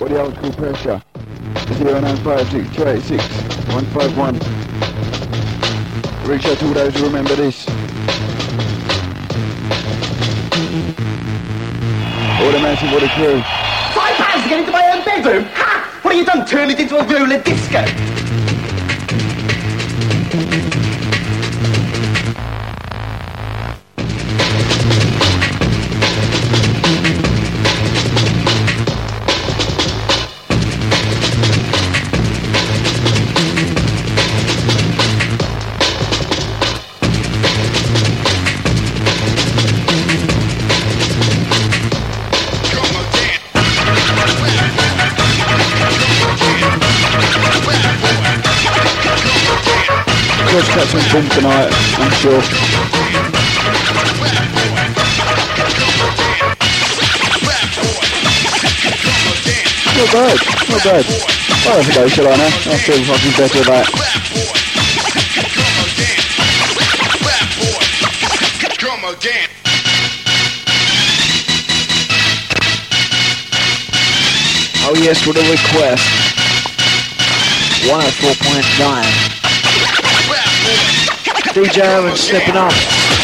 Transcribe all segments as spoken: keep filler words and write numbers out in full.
for the old school pressure. zero nine five six two eight six one five one. Reach out to all those who remember this. All the massive, all the crew. Five pounds to get into my own bedroom? Ha! What have you done? Turned it into a roller disco? Let's catch some boom tonight, I'm sure. Not bad, not bad. I'll have a go, shall I now? I'll feel fucking better about it. Oh yes, for the request. one oh four point nine. D J Aaron stepping up.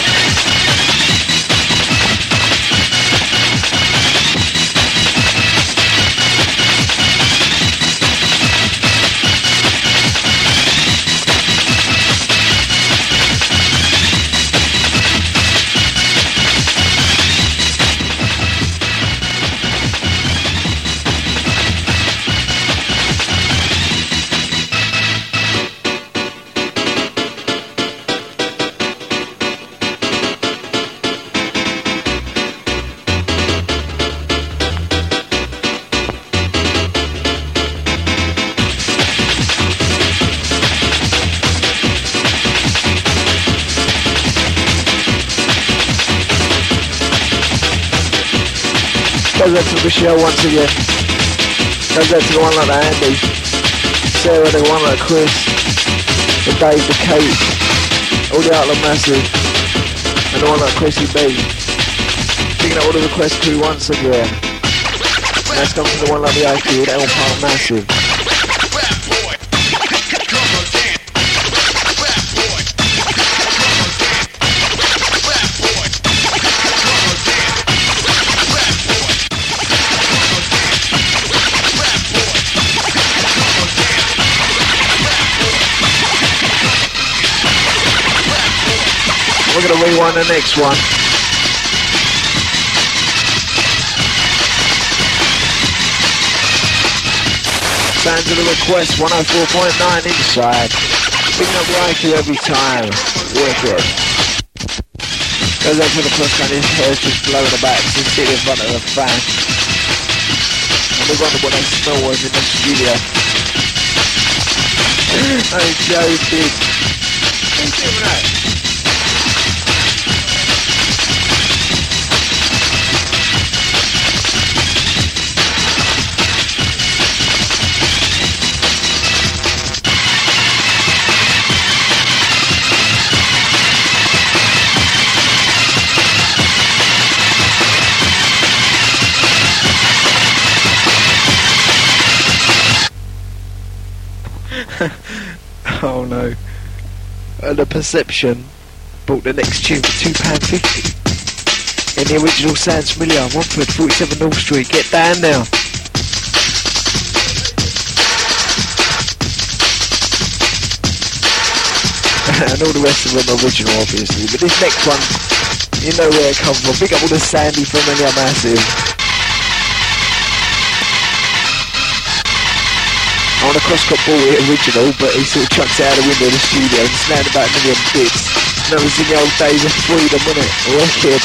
Goes out to Michelle once again. Goes out to the one like the Andy, Sarah, the one like Chris, the Dave, the Kate, all the Outlaw Massive, and the one like Chrissy B. Picking up all the request crew once again. And that's coming from the one like the Afield, L Park Massive. We're going to rewind the next one. Sounds of the request, one oh four point nine inside. Picking up the I Q every time. Wicked. Goes out to the first one, his hair's just blowing about. He's sitting in front of the fan. And we wonder what that smell was in the studio. I'm joking. Who's doing that? Oh no. Uh, the Perception bought the next tune for two pounds fifty. And the original sounds familiar. Romford, forty-seven North Street. Get down now. And all the rest of them original, obviously. But this next one, you know where it comes from. Pick up all the Sandy Familiar Massive. I want to cross-cut ball it original, but he sort of chucks it out the window of the studio and slammed about a million bits. And that was in the old days of freedom, wasn't it? Wicked.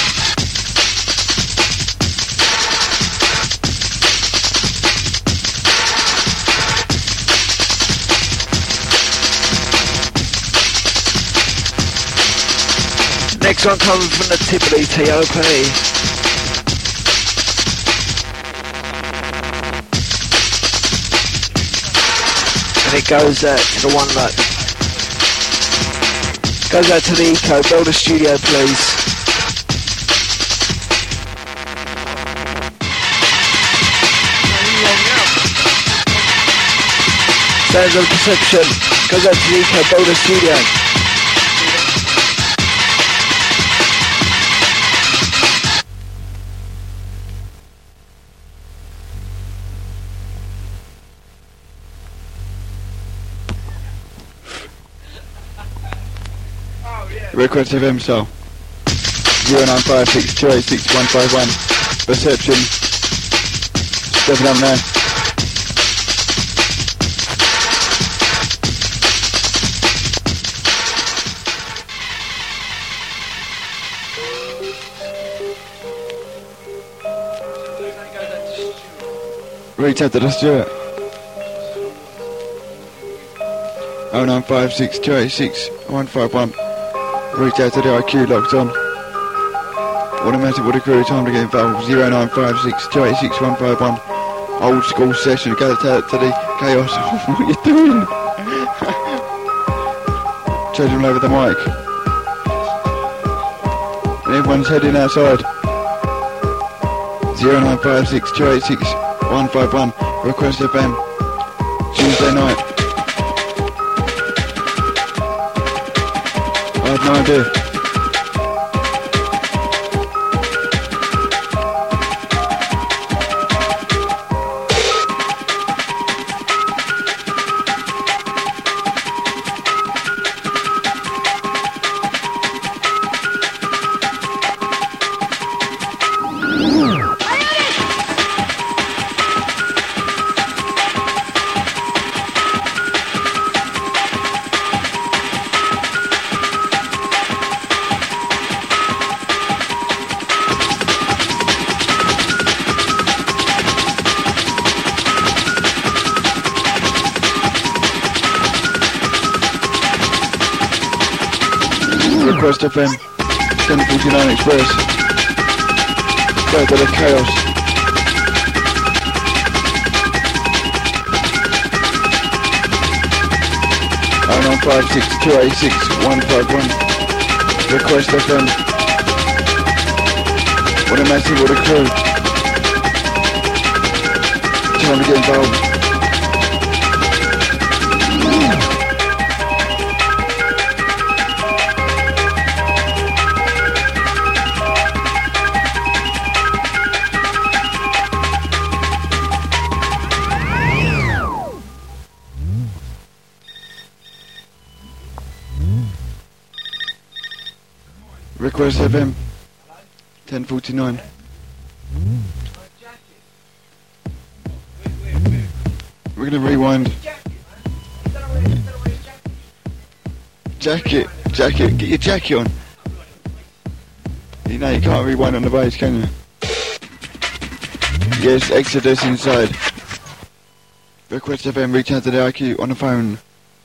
Next one coming from the Tivoli T O P. It goes out to the one that goes out to the Eco. Build a studio, please. Sounds of Perception goes out to the Eco Boulder Studio. Request F M style. zero nine five six two eight six one five one. Perception. Stepping up now. Reach out to the Stuart. oh nine five six two eight six one five one. Reach out to the I Q locked on. Automatic with a crew, time to get involved. zero nine five six two eight six one five one. Old school session, go to, to the Chaos. What are you doing? Children over the mic. And everyone's heading outside. zero nine five six two eight six one five one. Request F M. Tuesday night. I have no idea. Request F M, ten forty-nine Express. Go to the Chaos. oh nine five six two eight six one five one. Request F M. What a massive, what a crew. Time to get involved. Request F M, ten forty-nine. We're gonna rewind. Jacket, jacket, get your jacket on. You know you can't rewind on the bass, can you? Yes, Exodus inside. Request F M, reach out to the I Q on the phone.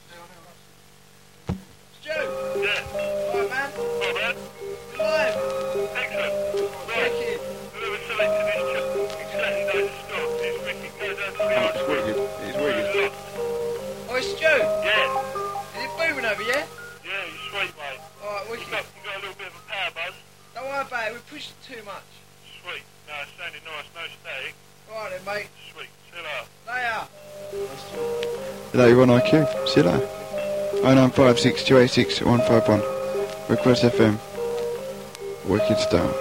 You're on I Q. See you later. oh nine five six two eight six one five one. Request F M. Wicked style.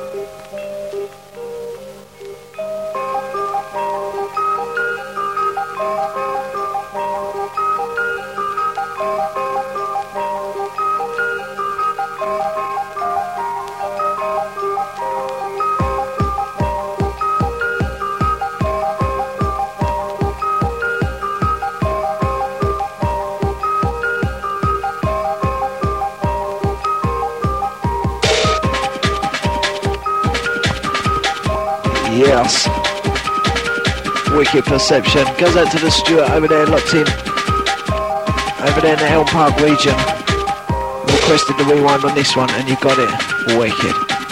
Yes. Wicked Perception. Goes out to the Stuart over there, locked in. Over there in the Elm Park region. Requested the rewind on this one and you got it. Wicked.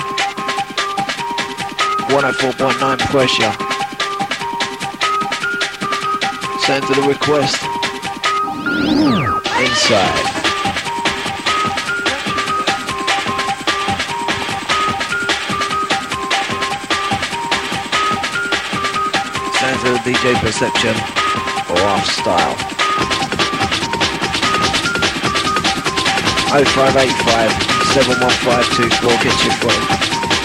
one oh four point nine pressure. Send to the request. Inside. D J Perception or Off Style. oh five eight five, seven one five two four, get your phone.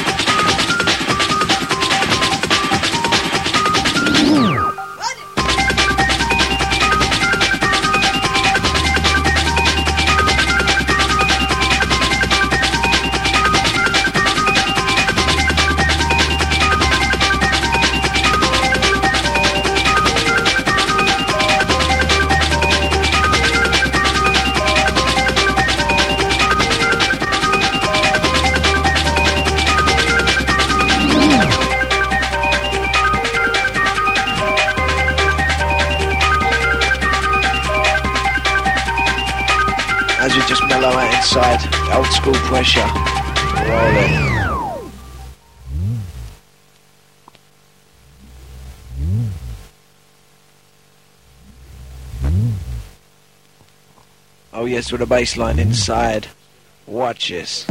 Inside, old school pressure, rolling. Oh yes, with a bass line inside. Watch this.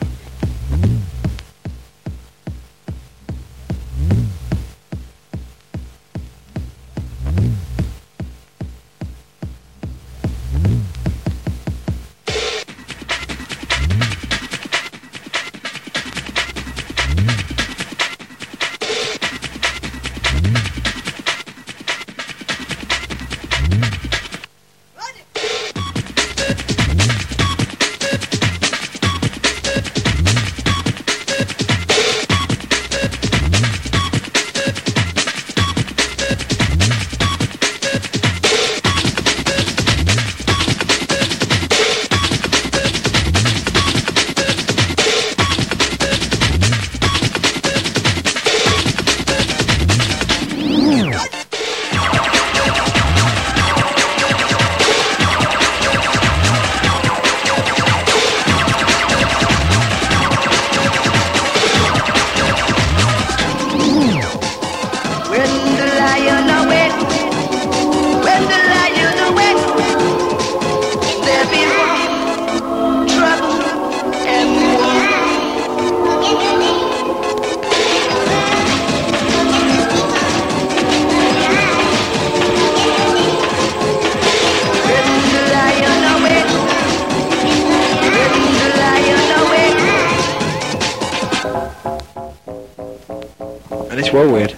And it's well weird.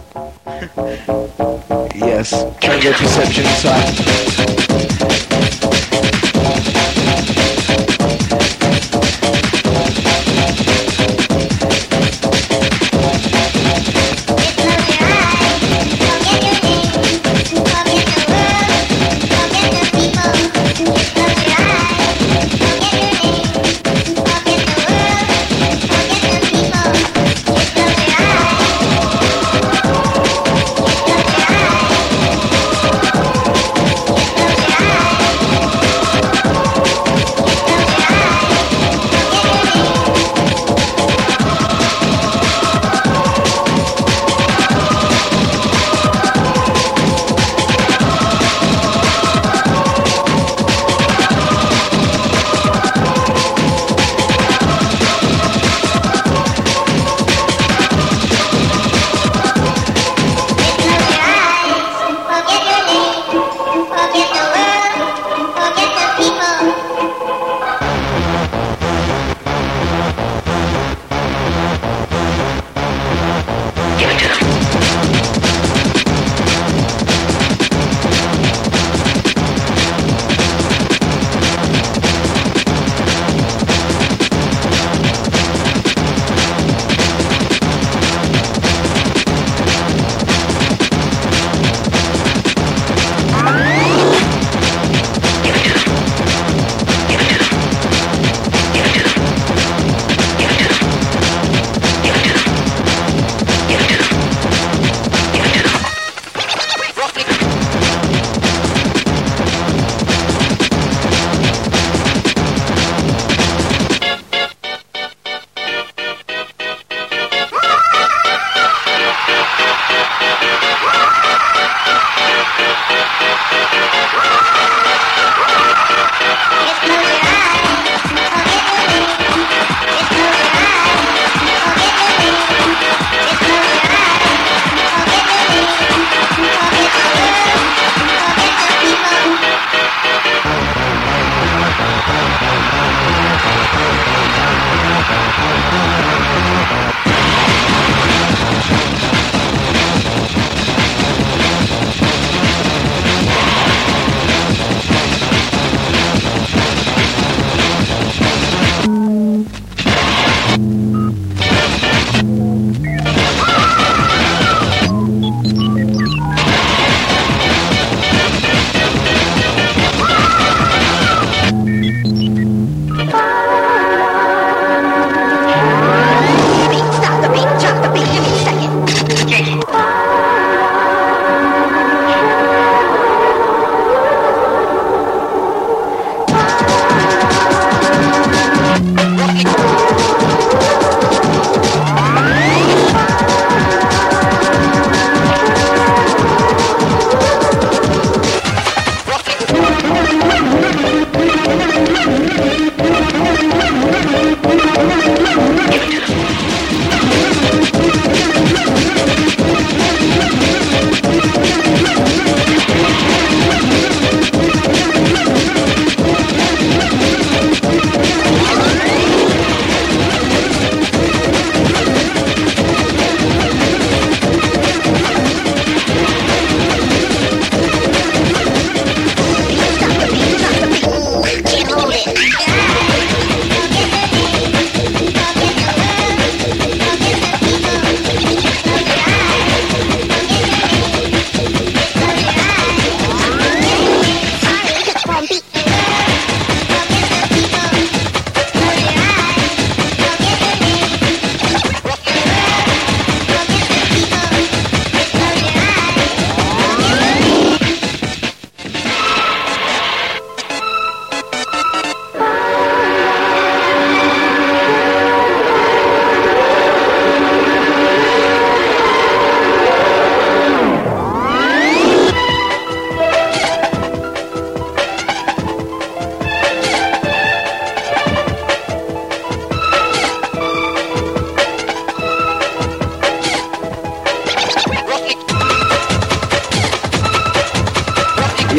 Yes, can get perception inside.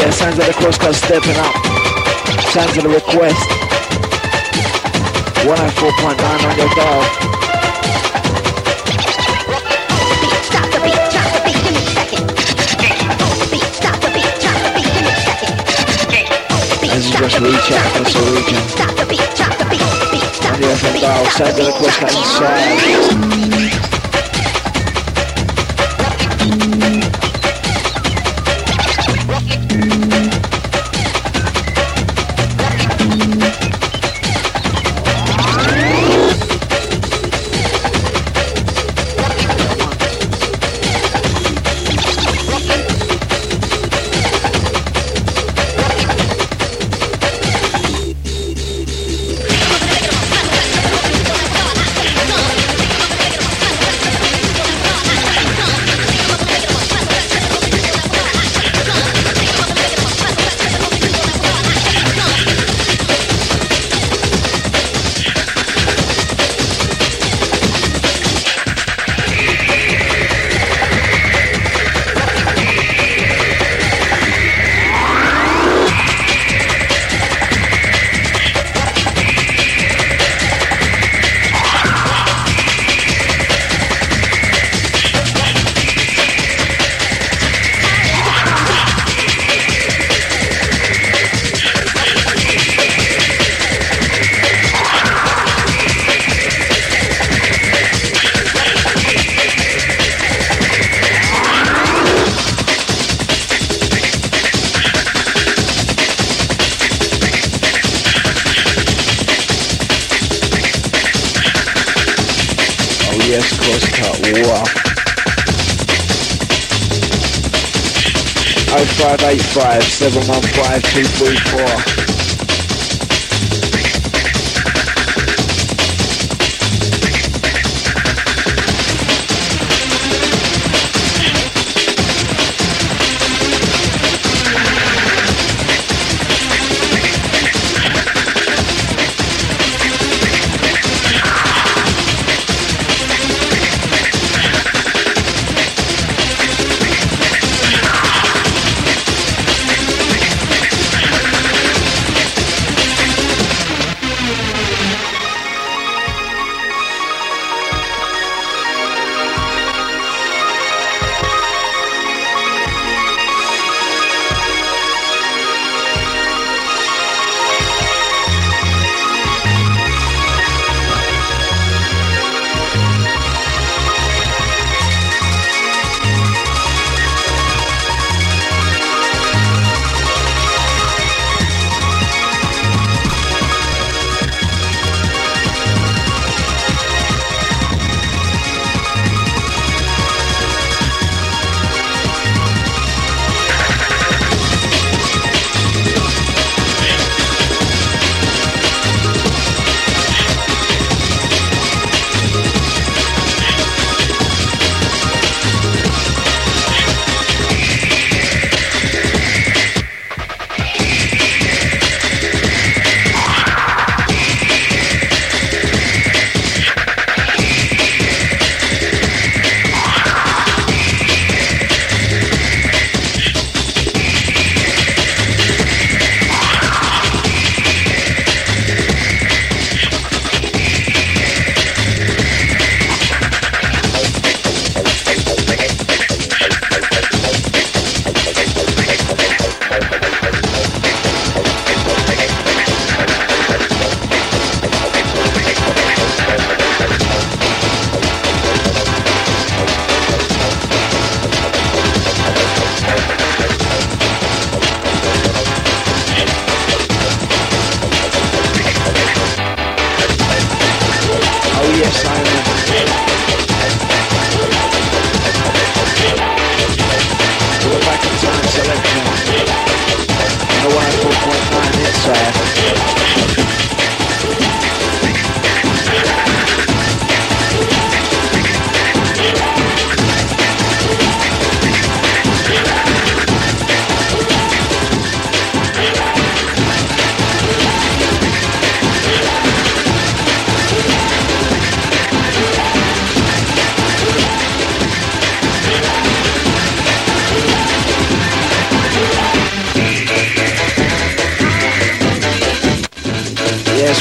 yeah, sounds of the crosscut stepping up. Sounds of the request. one oh four point nine on your dial. Stop the beat, drop the beat, give me a second. Stop the beat, drop the beat, give me a second. This is just reach out for solution. Stop the beat, drop the beat, beat, stop On the F M dial, sounds of the crosscut inside. oh five eight five, seven one five, two three four.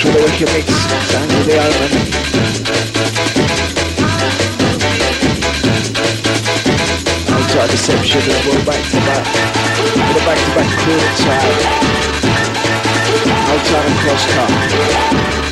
much for the wicked mix. Sounds of the Omen. Hold tight Deception as well, back to back. With a back to back clearance side. Hold tight and cross cut.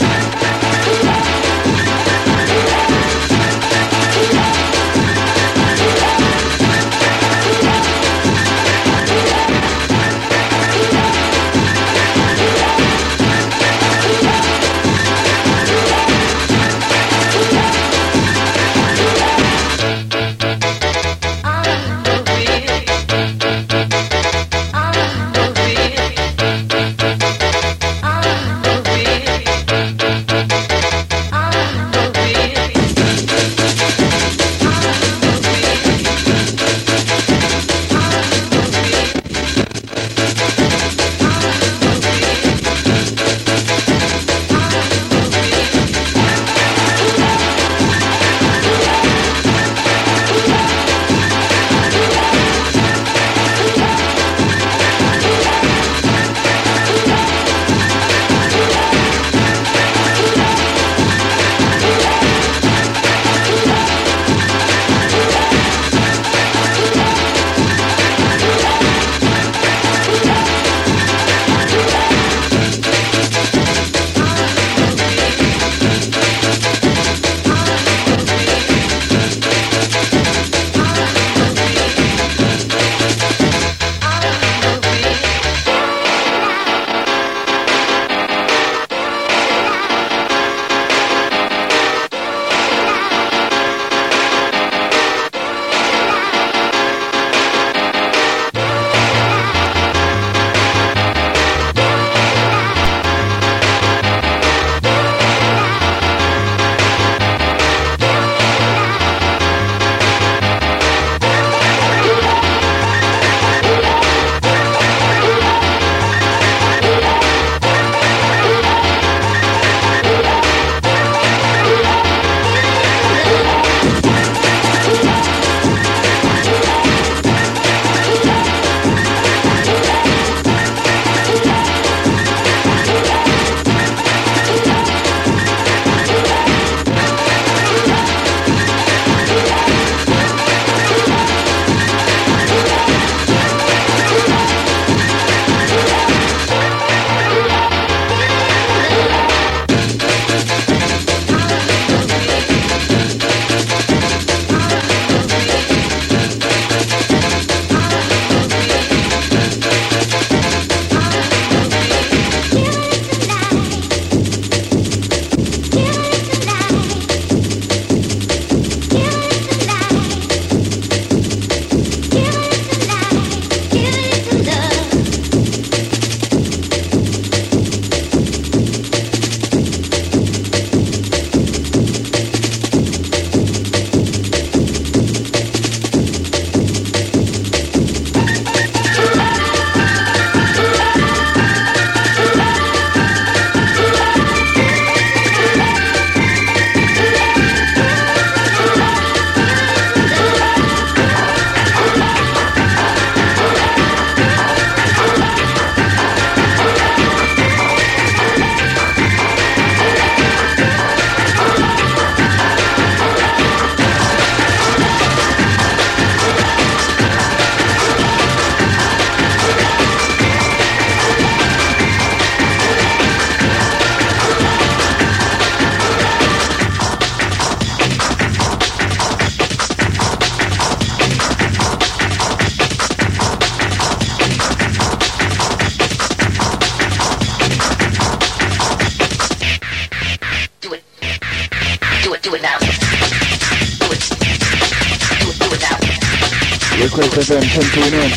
Request F M ten twenty-nine.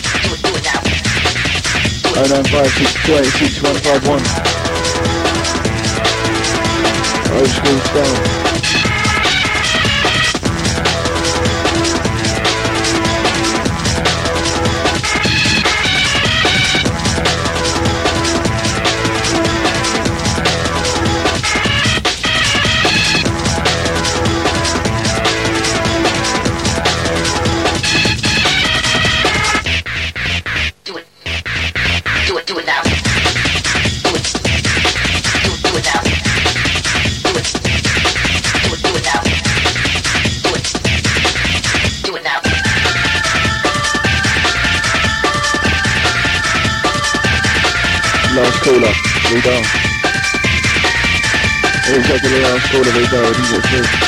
oh nine five six two eight six one five one. Old school style. Do it now. Do it, do it now. caller, redial. Reach out to the last caller, redial, I didn't get through.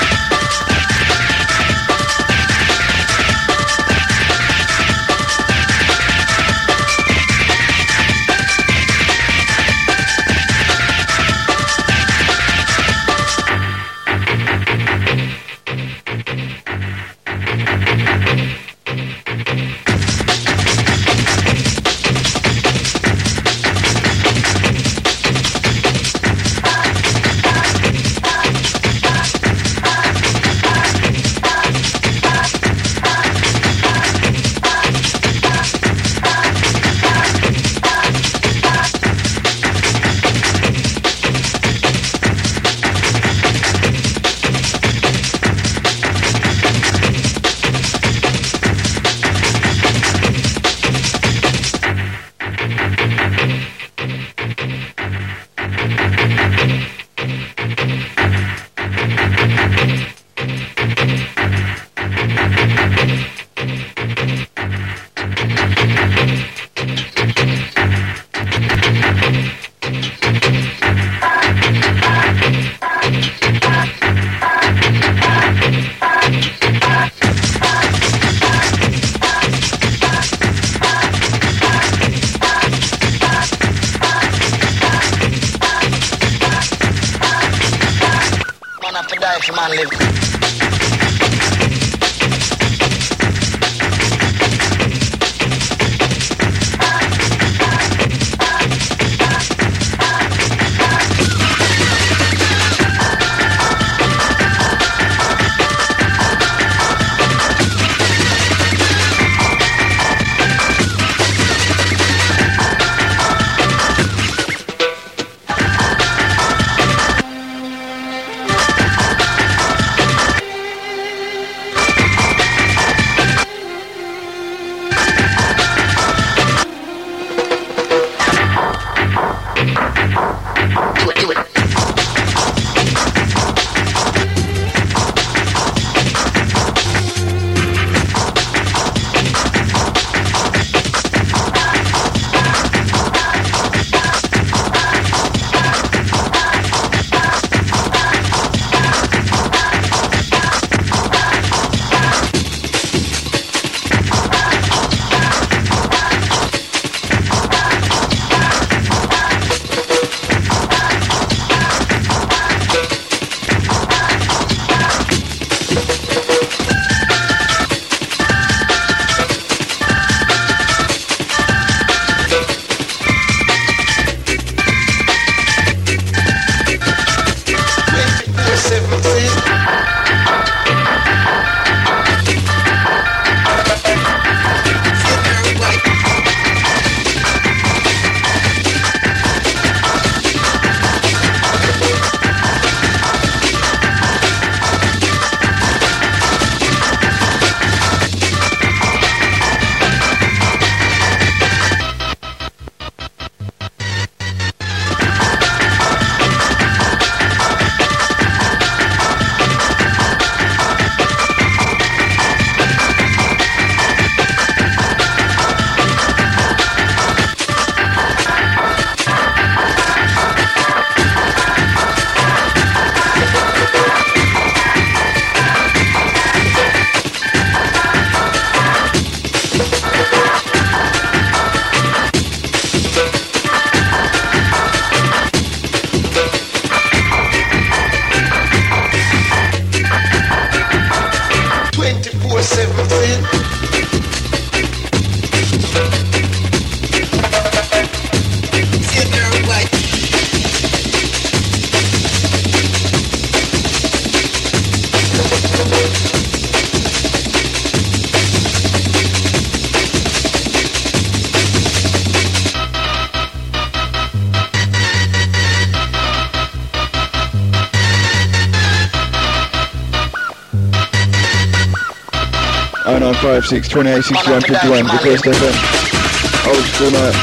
oh nine five six, twenty-eight, sixty-one, fifty-one, request F M, old school night,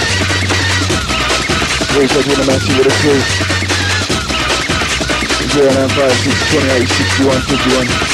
research with a Matthew with a crew, zero nine five six, twenty-eight, sixty-one, fifty-one.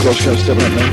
Roscoe stepping up now.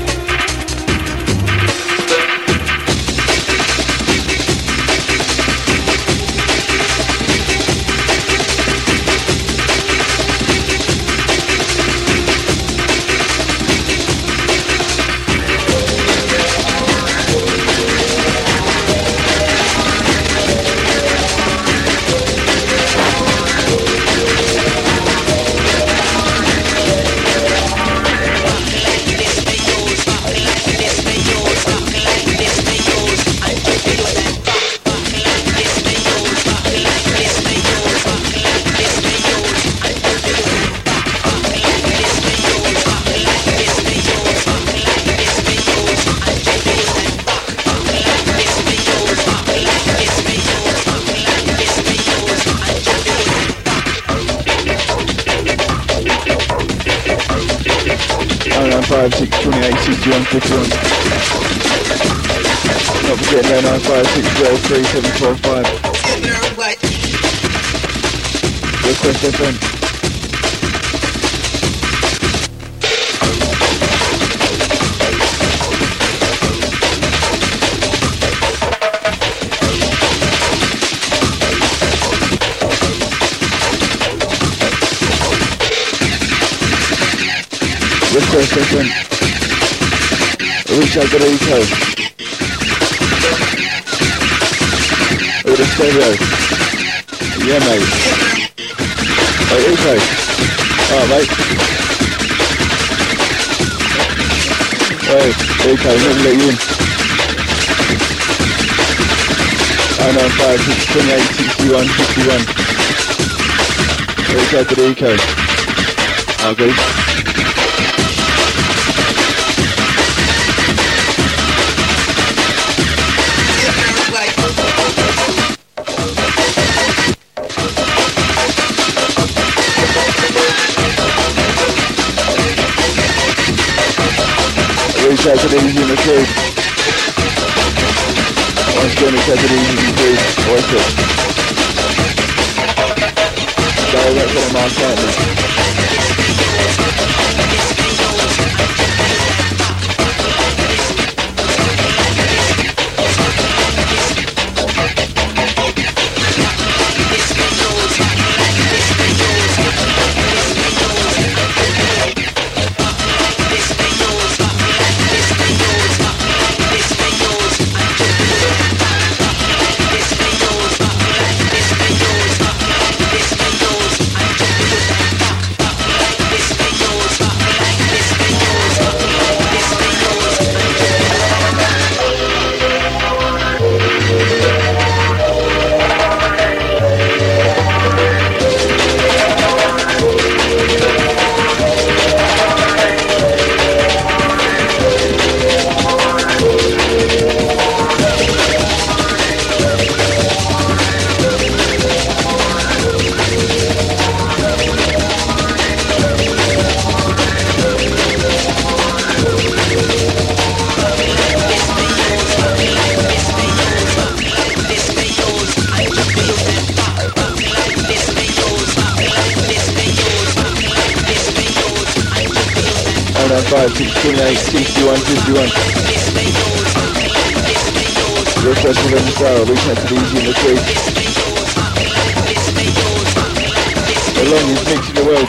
five six twenty-eight sixty-one fifty-one. Not forgetting oh nine five six zero three seven four five. Request F M. Request F M. I wish I could eco. With a stereo. Yeah, mate. Hey, eco. Alright, mate. Hey, eco, never let you in. oh nine five six twenty-eight sixty-one fifty-one. Reach out to the eco. Oh, good. Reach out to the easy in the crew. Once again, reach out to the easy in the crew. Voice it. Direct on my partner. five six twenty-eight sixty-one fifty-one. Request for them style, reach out to the easy in the creek. The longest mix in the world.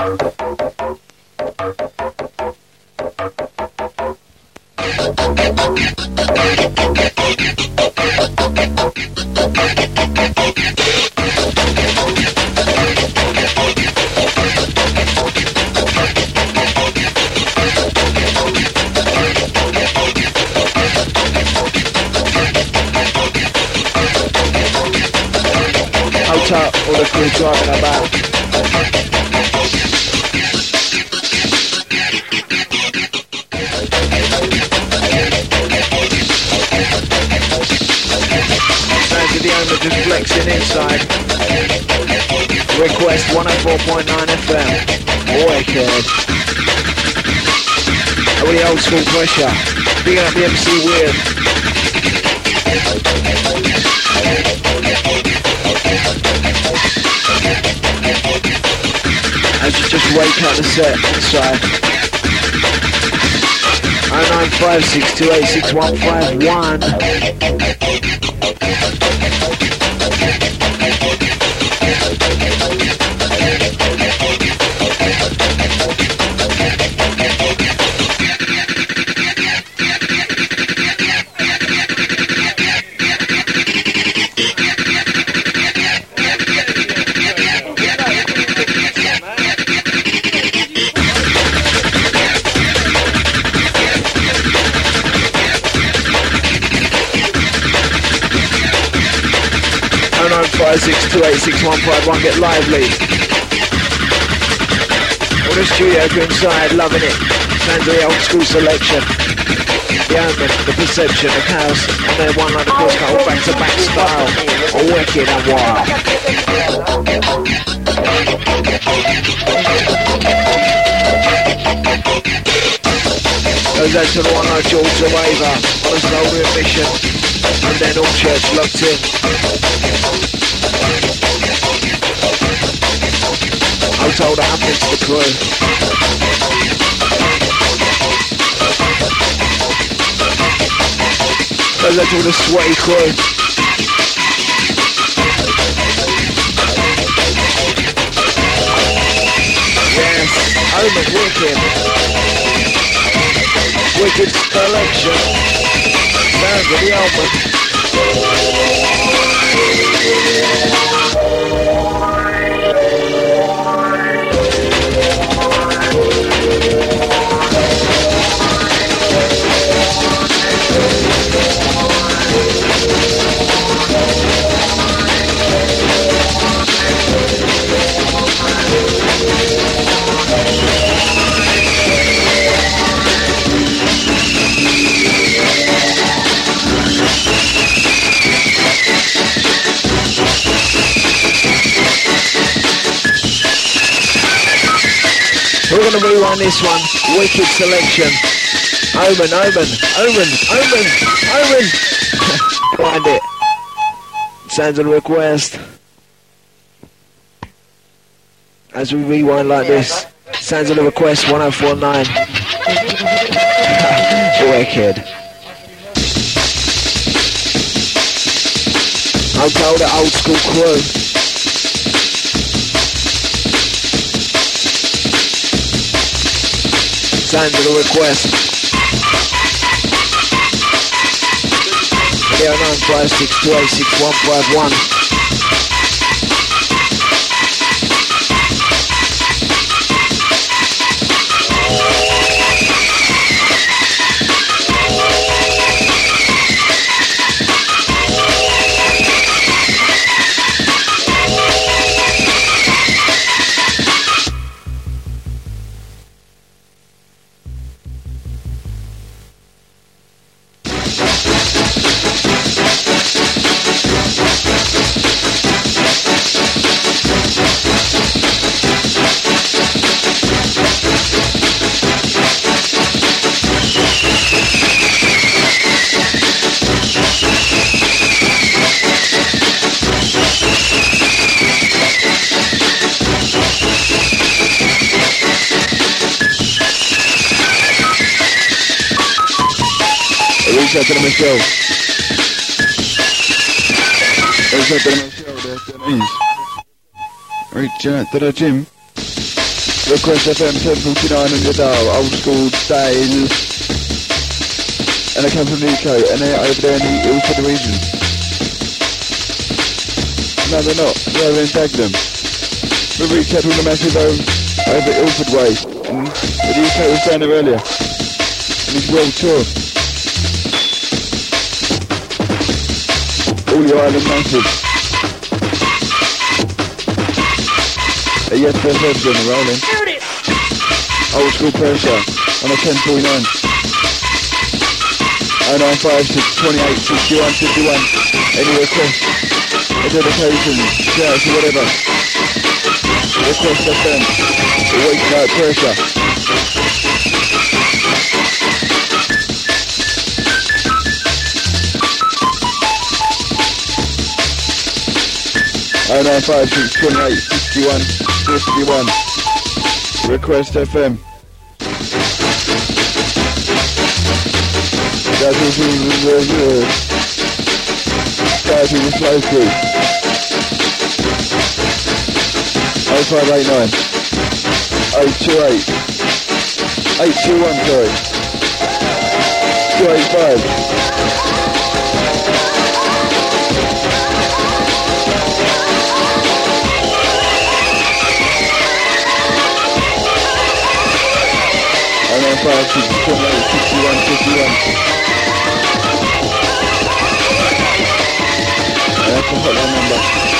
All the crew driving about. Sounds of the owner just flexing inside. Request one oh four point nine F M. Wicked. All the old school pressure. Big up the M C Weird. As you just wake out the set inside. oh nine five six two eight six one five one. five six two eight six one five one, get lively. All the studio crew inside, loving it. Sounds of the old school selection. The omen, the perception of house, and then one like the cross cut, all back to back style. All wicked and wild. Goes out to the one like George the Waver on a slow remission. And then all church locked in. I'm told it happens to the crew. Goes out to all the sweaty crew. Yes, Omen, wicked. Wicked selection. Sounds of the album. We're going to rewind this one. Wicked selection. Omen, Omen, Omen, Omen, Omen. Find it. Sounds of the request. As we rewind like this. Sounds of the request one oh four point nine. Wicked. I'll tell the old school crew. Sounds of the request. zero nine five six two eight six one five one. Reach out to the Michelle. Reach out to the Michelle, there, Denise. Reach out to the gym. Request F M ten forty-nine on your dial, old school style. And they come from the U K, and they're over there in the Ilford region. No, they're not. They're over in Dagenham. We reached out all the massive over, over Ilford way. And the U K was down there earlier. And his world tour. All your island massive. A yes, first herbs on the rolling. Old school pressure on a ten forty-nine. oh nine five six, twenty-eight, sixty-one, fifty-one. Any request, a dedication, shout to whatever. Request F M, a week night pressure. oh nine five six, twenty-eight, sixty-one, fifty-one. Request F M. That's what we were doing. Starting the slow crew. oh five eight nine. eight two eight. eight two one, sorry. two eight five. oh nine five six, twenty-eight, sixty-one, fifty-one. That's the hotline number.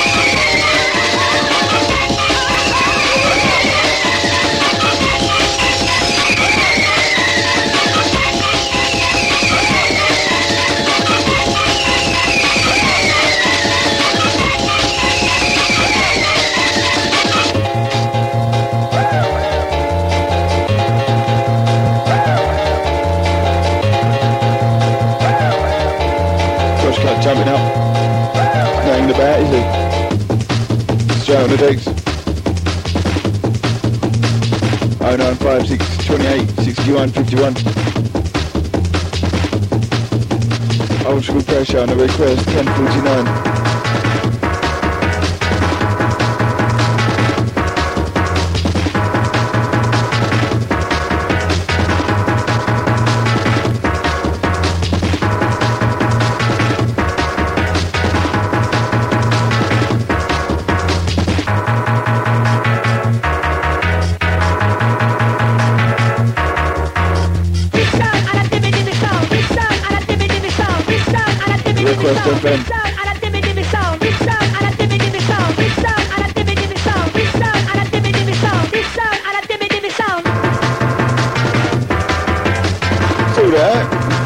Crosscut jumping up. Hanging about, is he? Straight on the digs. oh nine five six, twenty-eight, sixty-one, fifty-one. Old school pressure on the request, ten forty-nine. Request F M. See that?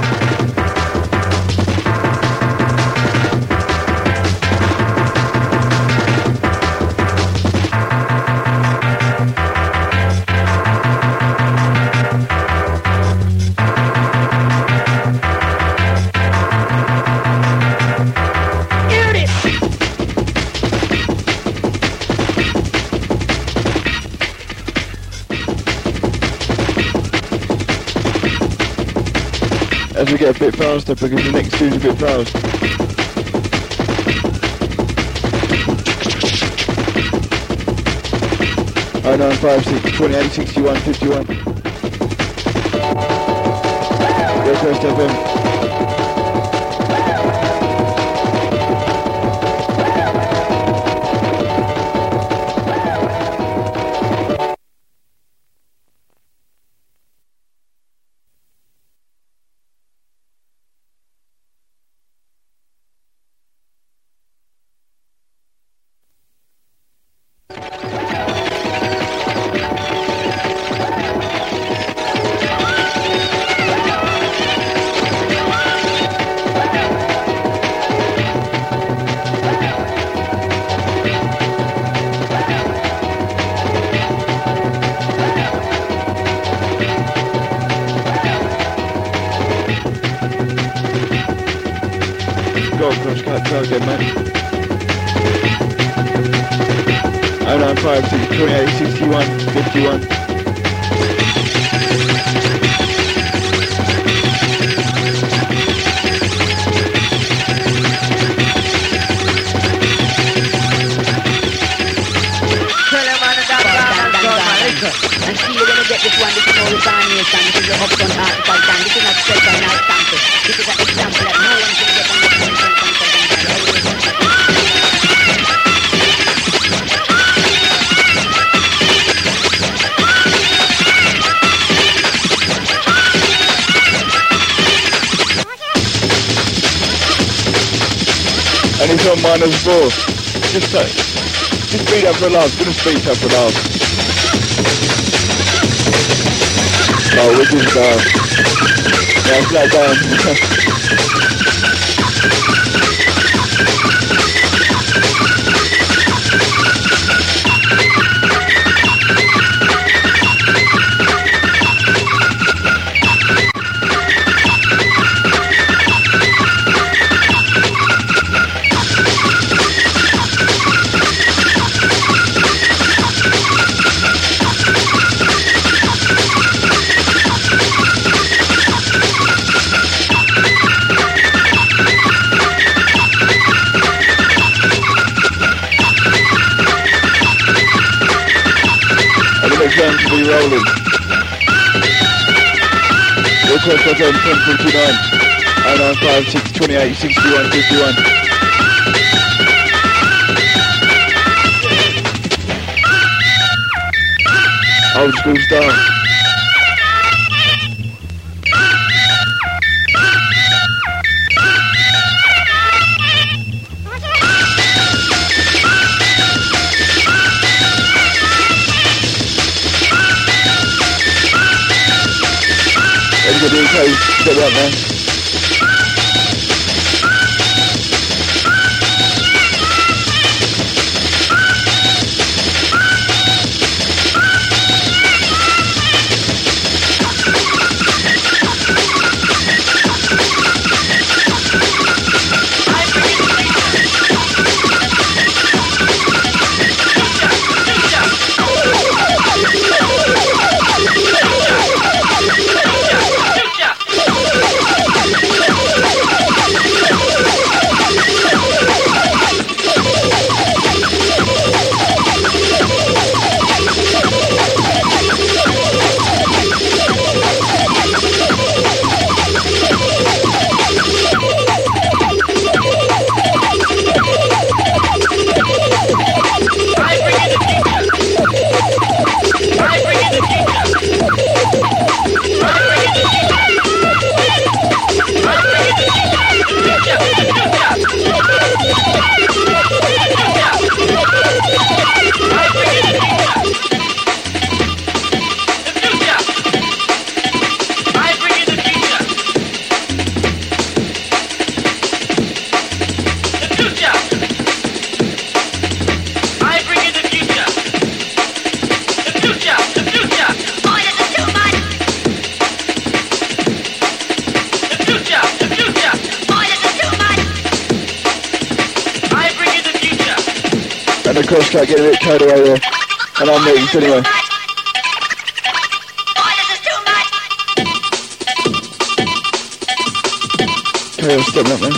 As we get a bit faster, because the next tune's a bit fast. oh nine five six, twenty-eight, sixty-one, fifty-one. Request F M. Again, mate. oh nine five six, twenty-eight, sixty-one, fifty-one. Huh. And see you gonna get this one, this is no retaliation, this is your upfront article time, this is not special, not sample. This is an example that no one can get on the phone, phone, phone, phone, phone, phone. And it's on minus four. Just say, just speed up for a laugh. Gonna speed up for a laugh. Oh, we're just uh, yeah, slow down. To be rolling. Request was on ten forty-nine, oh nine five six twenty-eight sixty-one fifty-one. Old school style. Everybody okay? Get up there. Crosscut getting a bit carried away there. And I'm muted anyway. Okay, I'm stepping up then.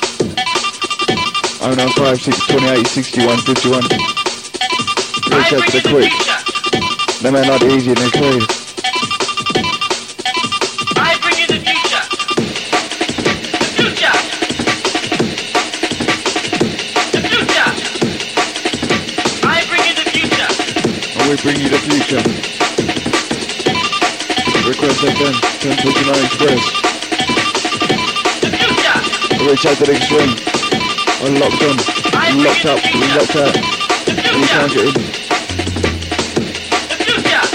oh nine five six twenty-eight sixty-one fifty-one. Reach out to the quick. They may not be easy in their code. I bring you the future. The future. The future. I bring you the future. And we bring you the future. Request F M, ten fifty-nine Express. Reach out to the extreme. I'm locked on. I'm locked up. I'm locked out. And you can't get in. The future.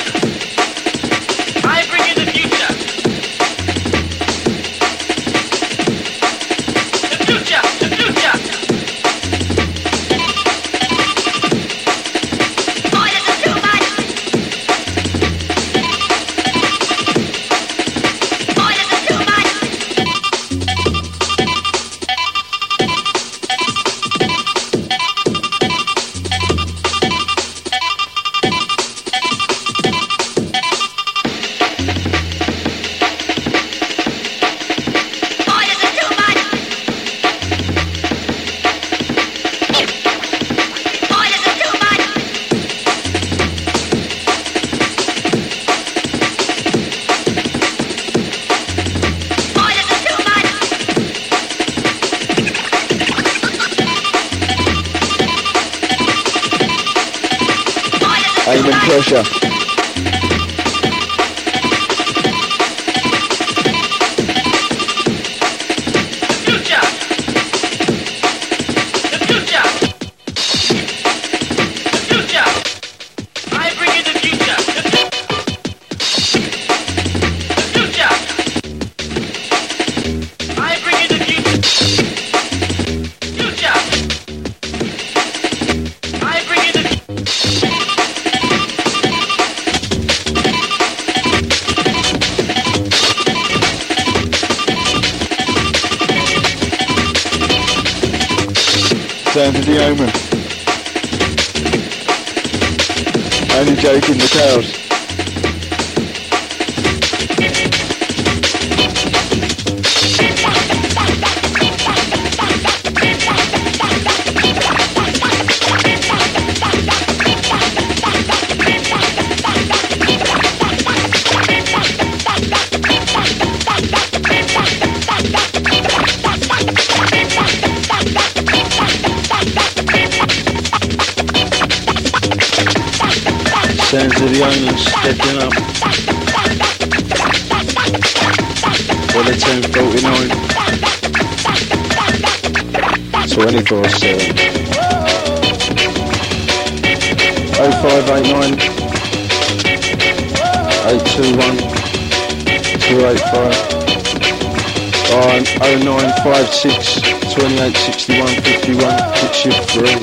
I bring you the future. The future. The future. Boy, this is too much. Boy, this is too much. Feeling pressure. Sounds of the Omen. Only joking, the cows. Sounds of the Owners stepping up. Well, they turn forty-nine. twenty-four seven. oh five eight nine eight two one two eight five. oh nine five six twenty-eight sixty-one fifty-one. Hit shift three.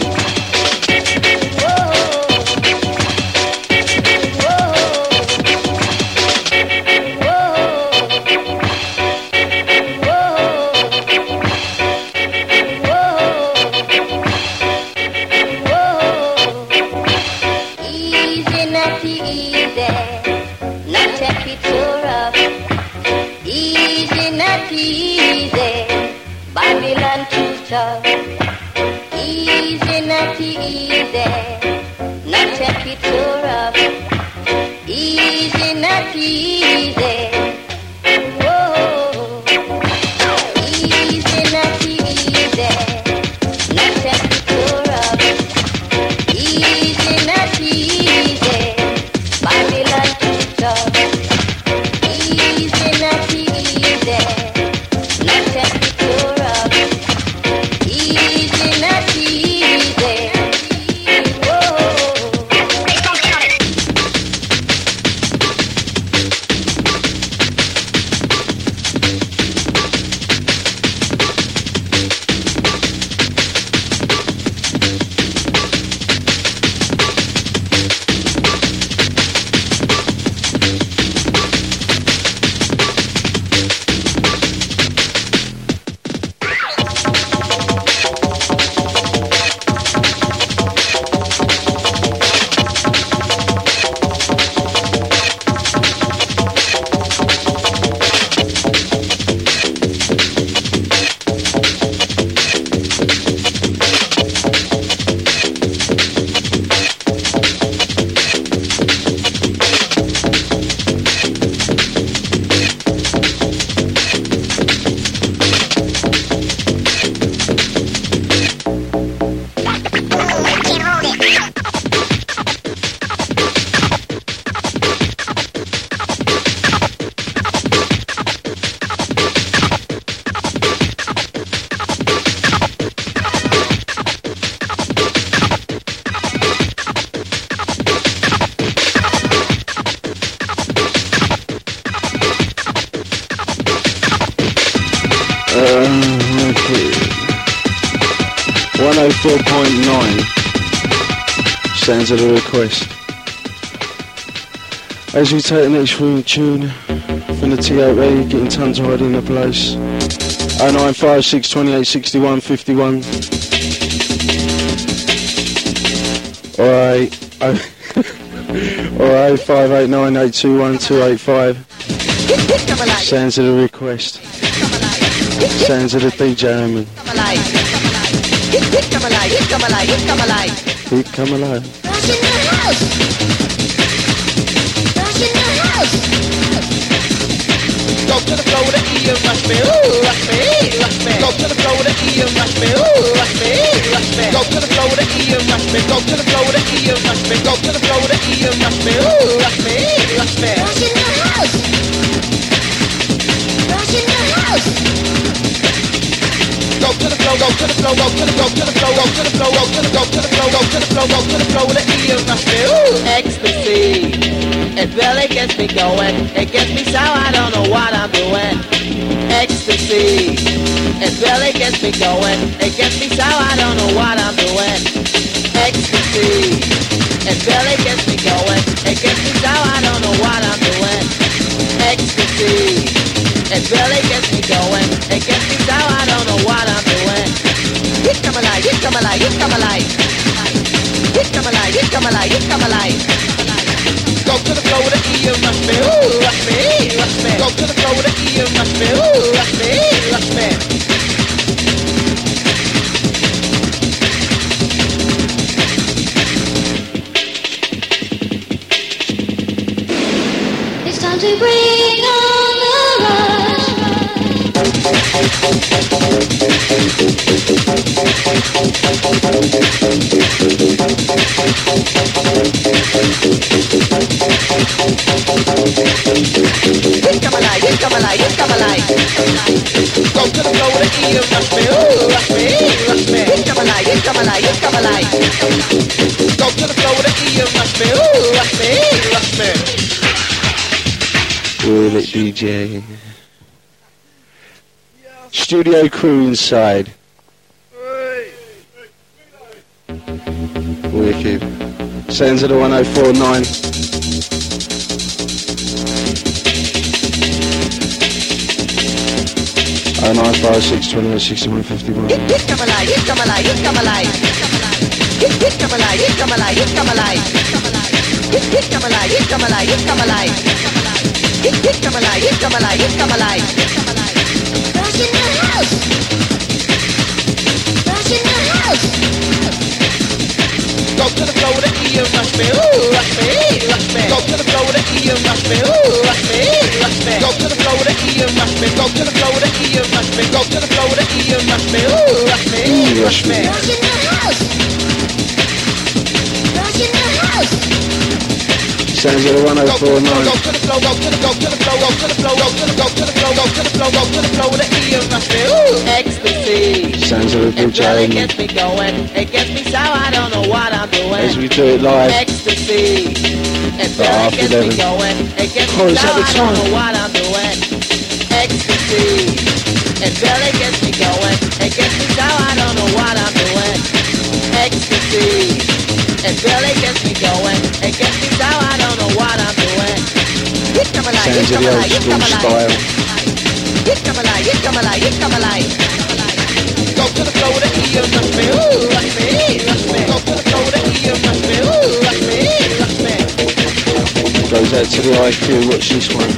four point nine sounds of the request. As we take the next room tune from the T O E, getting tons hide in the place. oh nine five six twenty-eight sixty-one fifty-one. Alright, alright, five eight nine eight two one two eight five. Sounds of the request. Sounds of the D J Omen. Come alive, come alive, come alive. Heat come alive. Rush in the house. Rush in the house. Go to the floor with the E and rush me, ooh, rush me, rush me. Go to the floor with the E and rush me, ooh, rush me, rush me. Go to the floor with the E and rush me. Go to the floor with the E and rush me. Go to the floor with the E you rush me, ooh, rush me, rush me. Rush in the house. Rush in the house. Go to the flow, go to the flow, go to the go to the flow, go to the flow, go to the go to the flow, go to the flow, go to the flow with the E and rush me, ooh, ecstasy. It really gets me going. It gets me so I don't know what I'm doing. Ecstasy. It really gets me going. It gets me so I don't know what I'm doing. Ecstasy. It really gets me going. It gets me so I don't know what I'm doing. Ecstasy. It really gets me going. It gets me so I don't know what I'm doing. Hit come alive, hit come alive, hit come alive. Hit come alive, hit come alive, hit come alive. Go to the flow with the E and rush me, ooh, rush me, rush me. Go to the flow with the E and rush me, ooh, rush me, rush me. It's time to bring on the rush. Hit come alive, hit come alive, hit come alive. Go to the flow with the E and rush me, ooh, rush me, rush me. Hit come alive, hit come alive, hit come alive. Go to the flow with the E and rush me, ooh, rush me, rush me. Will it D J? Studio crew inside. Wicked. Sounds of the one oh four point nine. oh nine five six, twenty-one, sixty-one, fifty-one. Hit, hit come alive, hit come alive, hit come alive. Hit, hit come alive, hit come alive, hit come alive. Hit, hit come alive, hit come alive, hit come alive. Hit, hit come alive, hit come alive, hit come alive. Rush in the house. Rush in the house. Go to the flow with the E and rush me, ooh, rush me, rush me. Go to the flow with the E and rush me, ooh, rush me, rush me. Go to the flow with the E and rush me. Go to the flow with the E and rush me. Go to the flow with the E and rush me, ooh, rush me, rush me. Rush in the house. Rush in the house. Sounds of the one oh four point nine. Go to the flow, go to the go to the flow, go to the flow, go to the go to the flow, go to the flow, go to the flow with the E and rush me, ooh, ecstasy. Sounds of the It D J. really gets me going. It gets me so I don't know what I'm doing. As we do it live. Ecstasy. It About really half gets eleven. me going. It gets Oh, me is so that the I don't time? know what I'm doing. Ecstasy. It really gets me going. It gets me so I don't know what I'm doing. Ecstasy. It really gets me going. It gets me so I don't know what I'm doing. Hit come alive, hit Sounds of come the old alive, hit school come alive. style. Hit come alive, hit come alive, hit come alive. Go to the flow with the E and rush me, ooh, rush me, rush me. Go to the flow with the E and rush me, ooh, rush me, rush me. Goes out to the I Q, watch this one.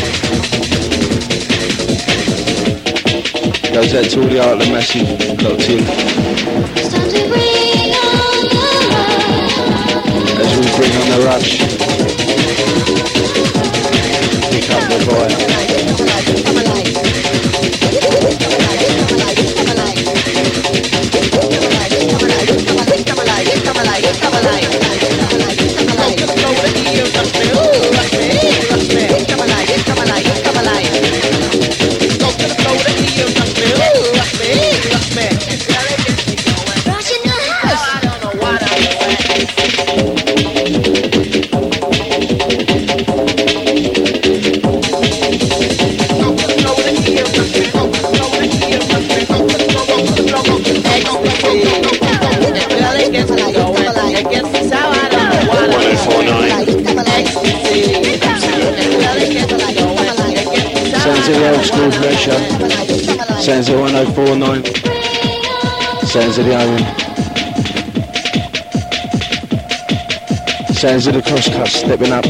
Goes out to all the Art of the Massive locked in. It's time to bring on the rush. As we bring on the rush. Pick up the vibe. Rush in the house. Sounds of the old school pressure. Sounds of one oh four point nine. Sounds of the Owen. Sounds of the crosscut stepping up.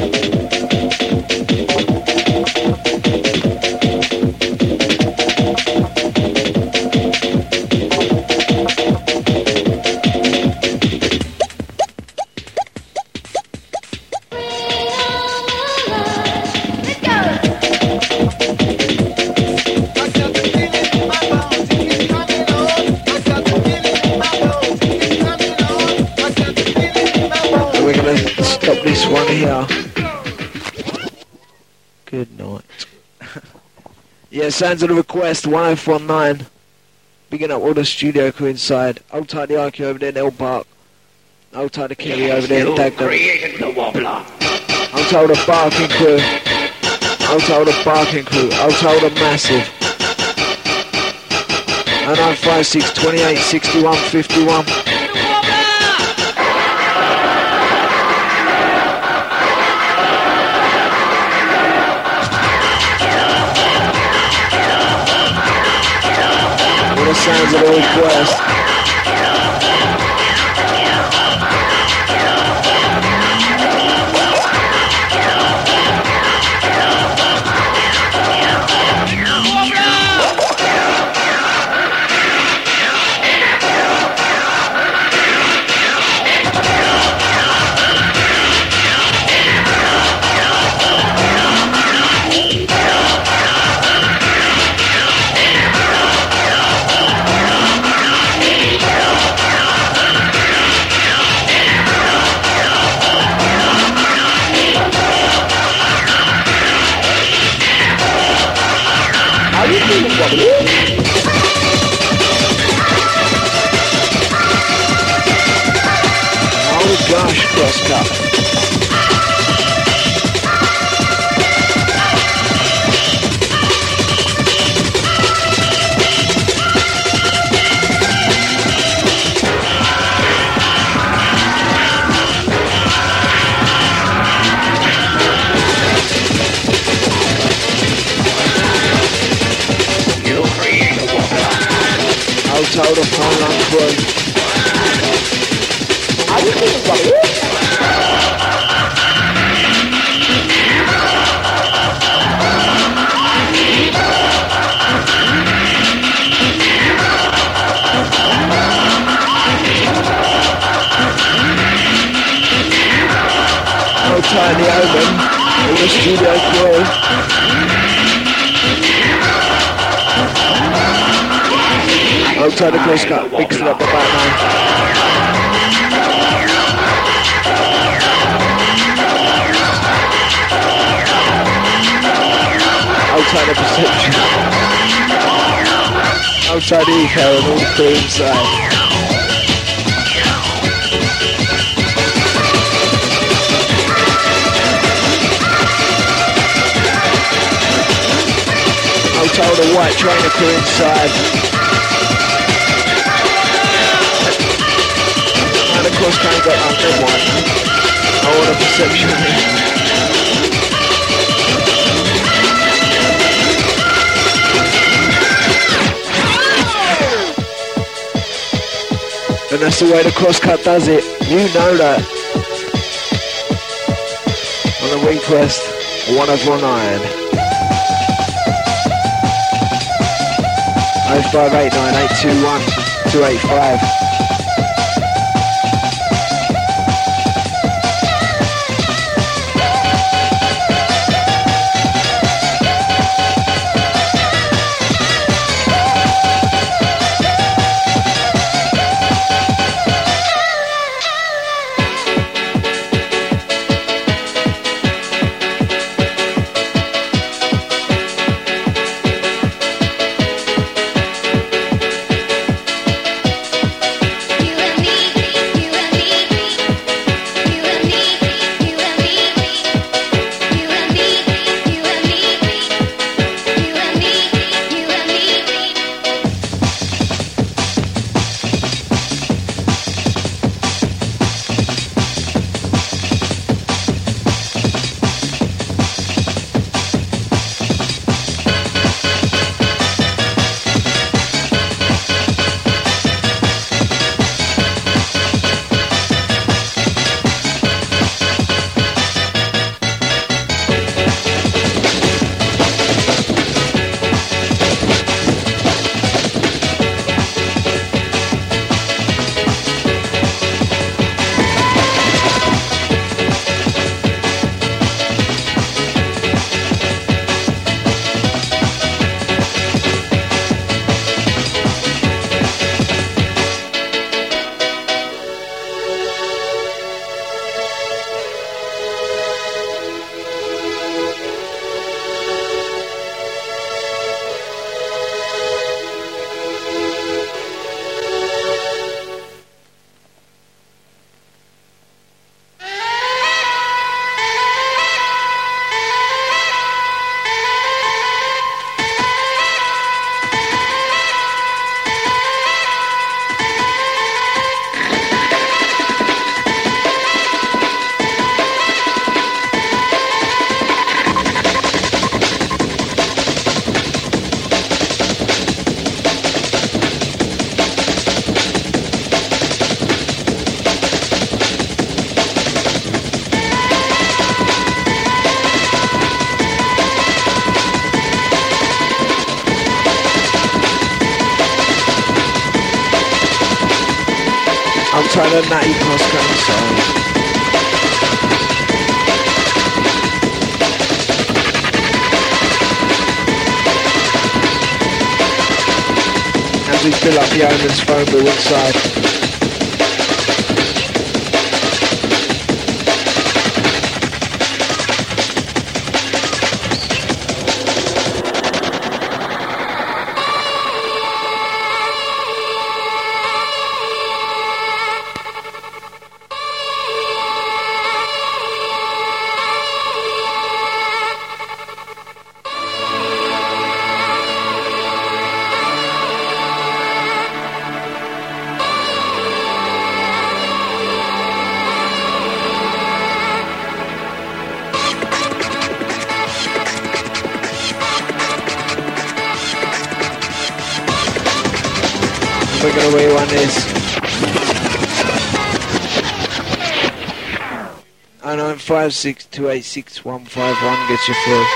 Stop this one later. Good night. Yeah, sounds of the request, one oh four nine. Bigging up all the studio crew inside. Old tight the I Q over there in El Park. Old tight the Kelly over there in Dagenham. Created the wobbler. Old tight the Barking crew. Old tight the Barking crew. Old tight the Massive. oh nine five six, twenty-eight, sixty-one, fifty-one. All the sounds of the request. Oh gosh, Crosscut. Told of Homeland Crew. Are you feeling well? Oh, Tiny Omen, all the studio crew. Outside the crosscut, big slap the Batman. Outside the perception. Outside the eco and all the crew inside. Outside the white trainer crew inside. And of course, kind of got on that one. Oh, what a perception. And that's the way the crosscut does it. You know that. On the request, one oh four nine. oh five eight nine eight two one two eight five. by the Natty Crosscutting sound. As we fill up Yeoman's phone bill inside. We're gonna rewind this. oh nine five six two eight six one five one gets you through.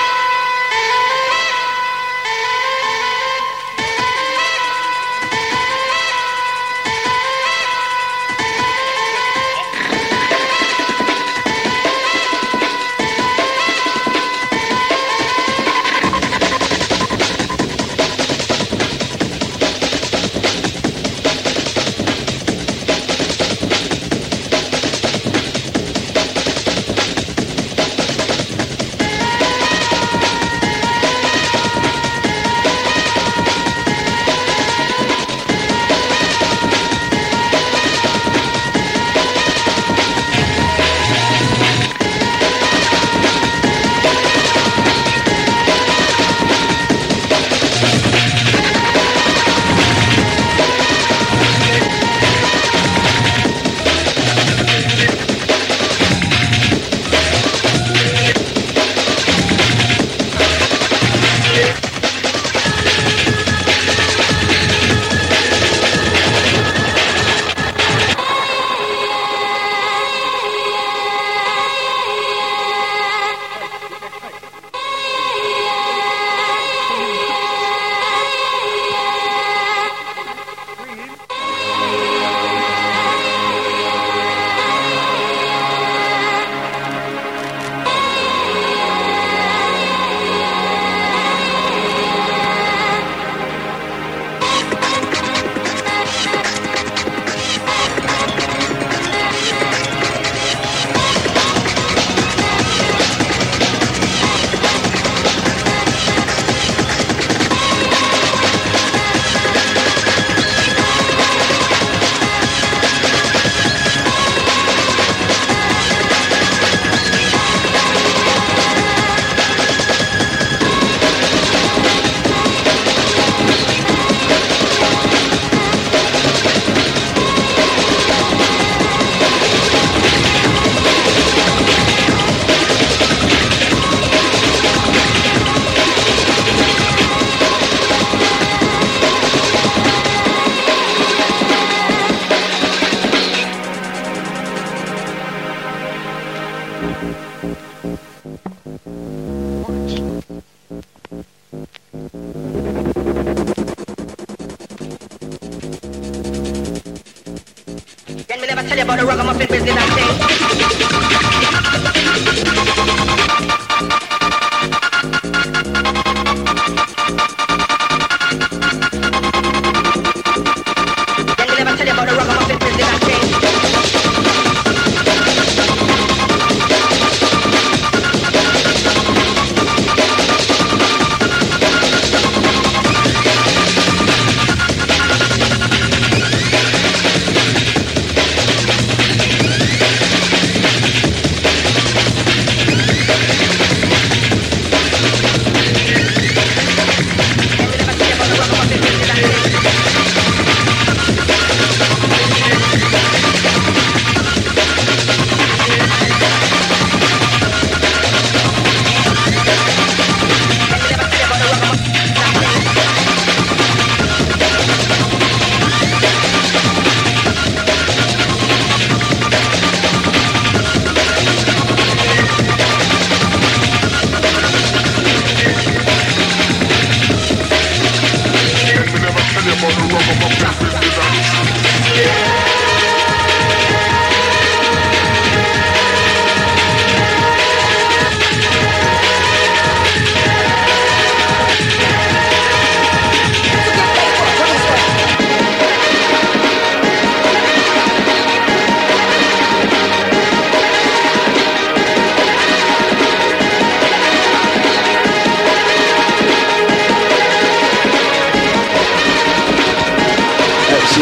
tell you about the ragamuffin business and things. Can we never tell you about the ragamuffin business and things?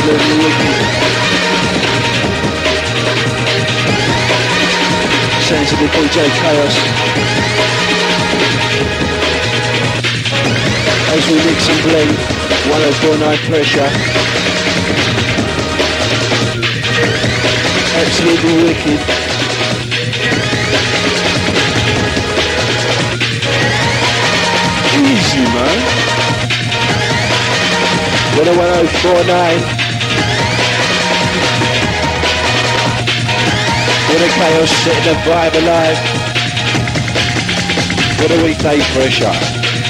Absolutely wicked. Sounds of the D J Chaos. As we mix and blend, one oh four point nine Pressure. Absolutely wicked. Easy, man. one oh four point nine. What a chaos, setting the vibe alive. What a weekday Pressure.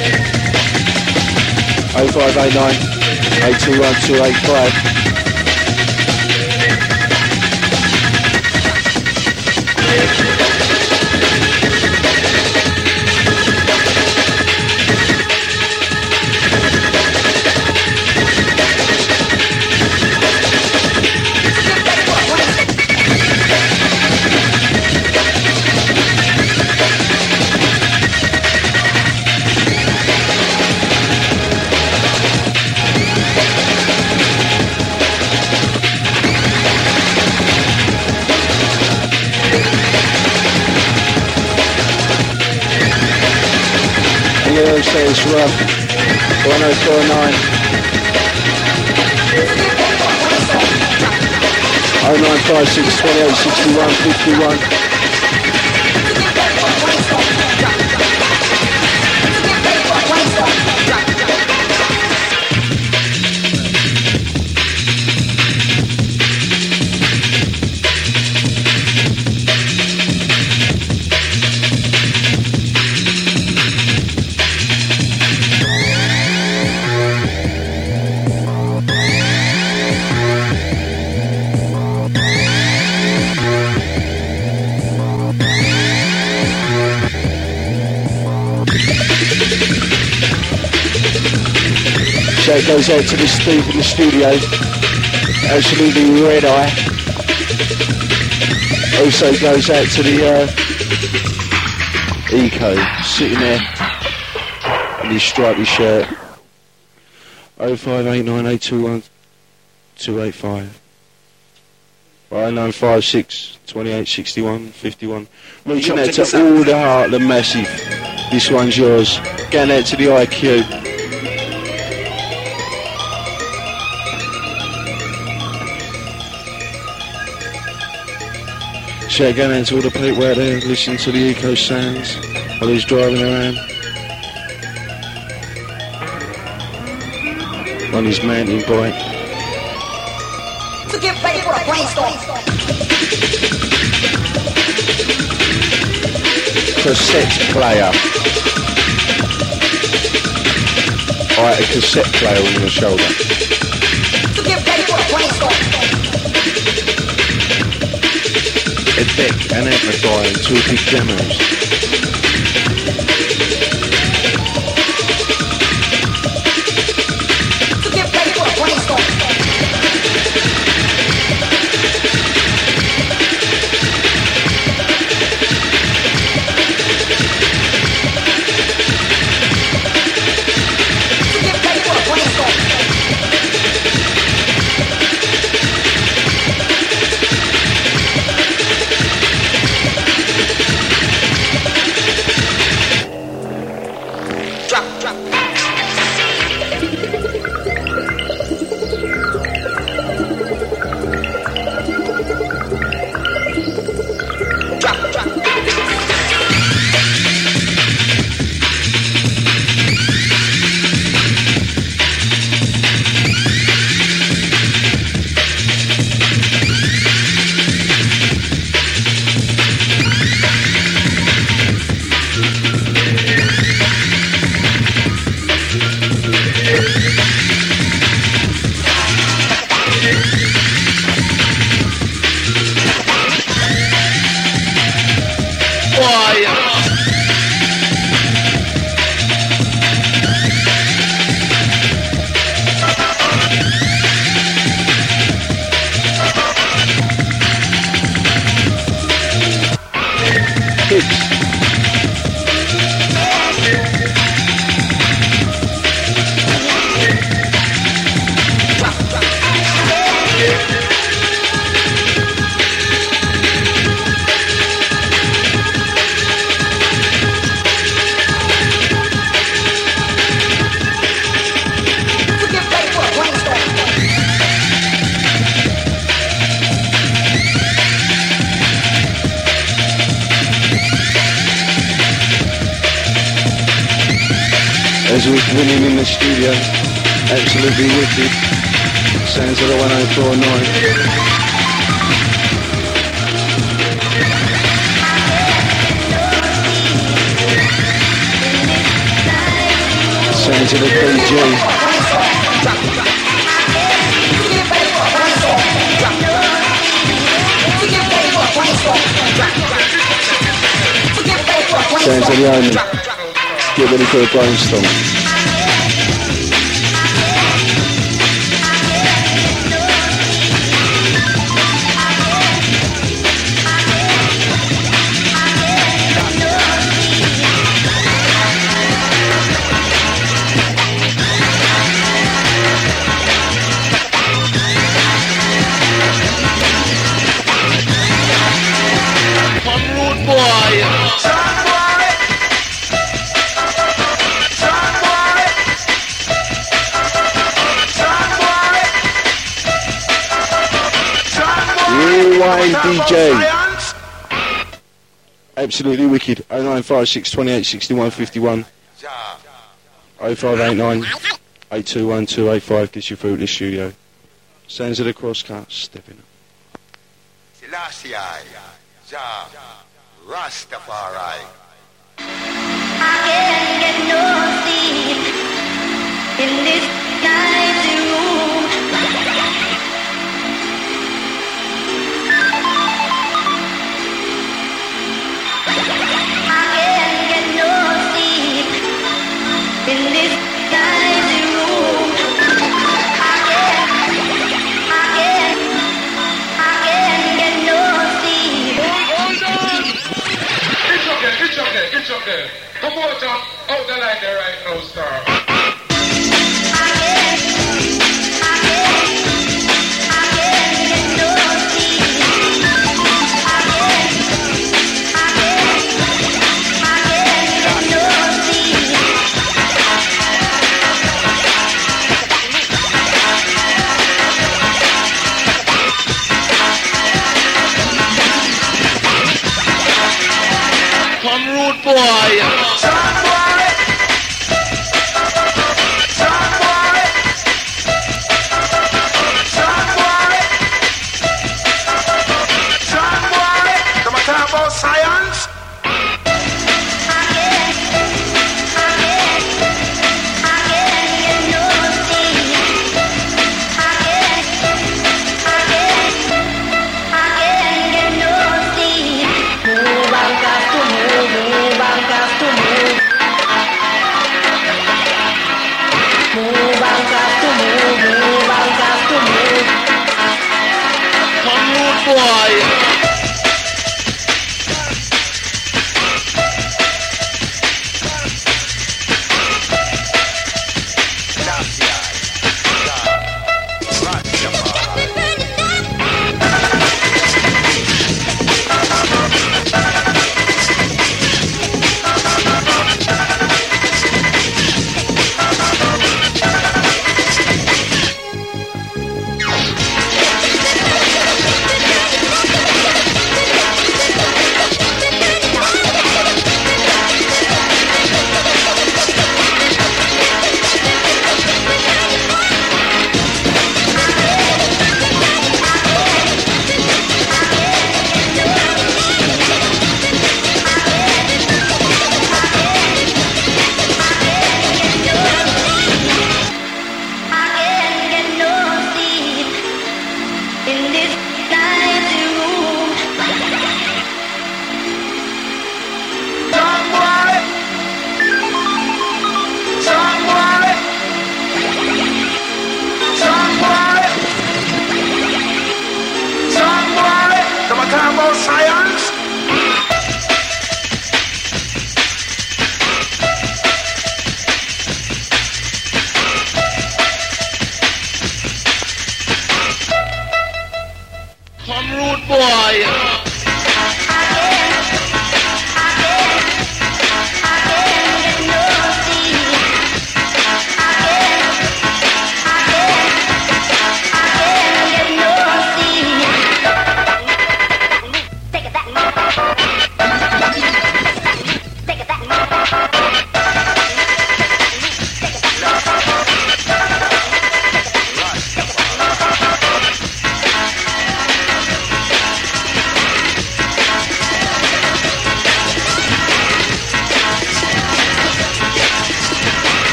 oh five eight nine, eight two one, two eight five. Say it's rough. one oh four point nine. oh nine five six, twenty-eight, sixty-one, fifty-one. Shout goes out to the Steve in the studio, absolutely red eye. Also goes out to the uh, Eco, sitting there in his stripy shirt. oh five eight nine, eight two one, two eight five. oh nine five six, twenty-eight, sixty-one, fifty-one. Reaching out to all the heart, the massive. This one's yours. Going out to the I Q. Shout going out to all the people out there listening to the Eco sounds while he's driving around on his mountain bike. To get ready for a brainstorm. Cassette player. Alright, a cassette player on your shoulder. To get ready for a brainstorm. A deck, an amplifier, and two big demos. To get ready for a brainstorm. To get ready for a brainstorm. Sounds with winning in the studio. Absolutely wicked. Sounds of the one oh four nine. Sounds of the D J. Sounds of the Omen. Get ready for a brainstorm. D J. Absolutely wicked. oh nine five six, two eight, six one, five one. oh five eight nine, eight two one, two eight five gets you through to the studio. Sounds of the crosscut, stepping up. Selassie, Jah, Rastafari. I can't get no sleep in this nice room. In this tiny room, I can't, I can't, I can't get no sleep. Hold on! It's okay, it's okay, it's okay. Come out, out the light there right now, sir. Rude boy. John boy. John boy. John boy. John boy. Come on, talk about science.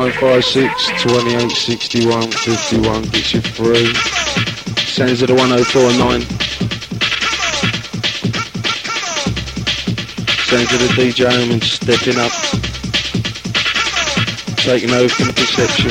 nine five six, twenty-eight, sixty-one, fifty-one, gets you free. Sounds of the one oh four nine. Sounds of the D J Omen stepping up. Taking over from the perception.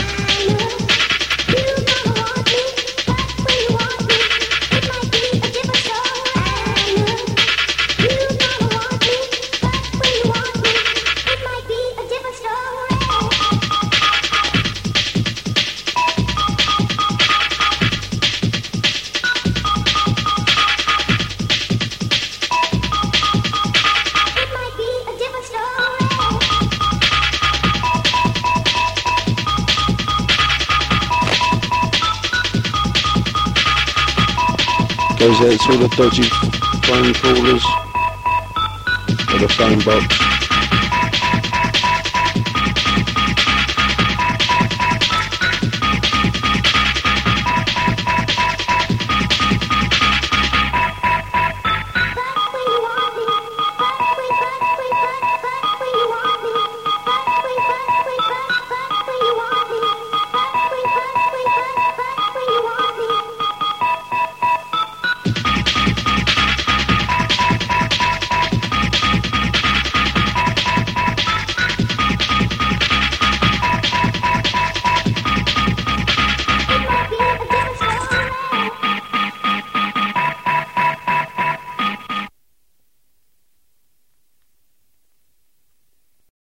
Goes out to all the dodgy phone callers or the phone box.